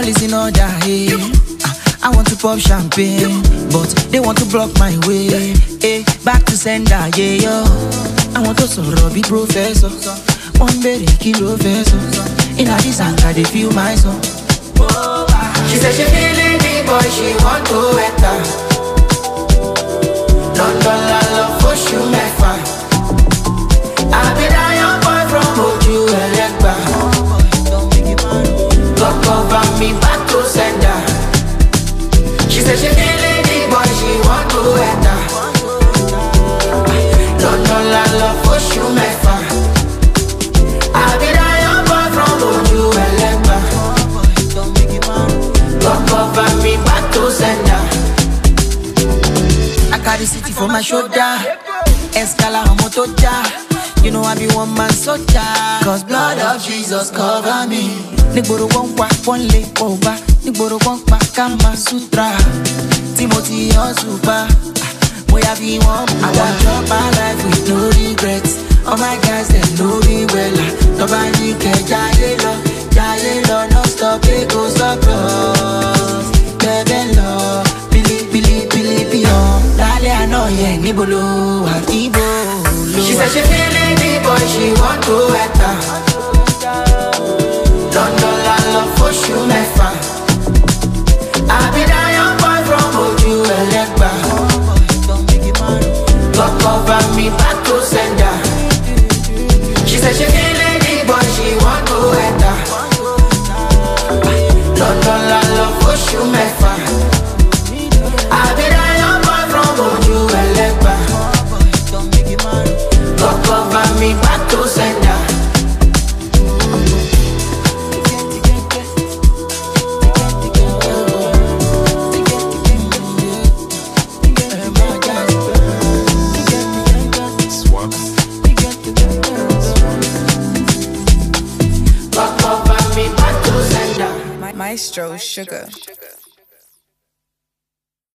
all is in order, hey. I want to pop champagne, but they want to block my way. Hey, back to sender, yeah, yo. I want to sort be professor. One very kilo vessel. In a this anger, they feel my song. She said she feeling me, boy, she want to enter. London, la love for you, my fine. I be that young boy from Oju, Elegba. God cover me back to sender. She said she feeling me, boy, she want to enter. London, la love for you, my fine. I be that young boy from Oju, Elegba. God cover me back to sender. I carry city for my shoulder. Escala on motoja. You know I be one man soldier. Cause blood of Jesus cover me. Nigboro won't walk one leg over. Nigboro won't pack Kama Sutra. Timothy on super. We have been one. I want to drop my life with no regrets. All my guys they know me well. Nobody can Jayelo, no stop it goes across. Bebe love, Billy on. Dale I know yeah, Nibolo, Akibo. She said she feeling me, boy, she want to enter. London, la love for you, my fan. I be that young boy from Oju, Elegba. God cover me back to sender. She said she feeling me, boy, she want to enter. London, la love for you, my fan. I be that young boy from Oju, Elegba. God cover me back to sender. God cover me back to sender. Maestro Sugar.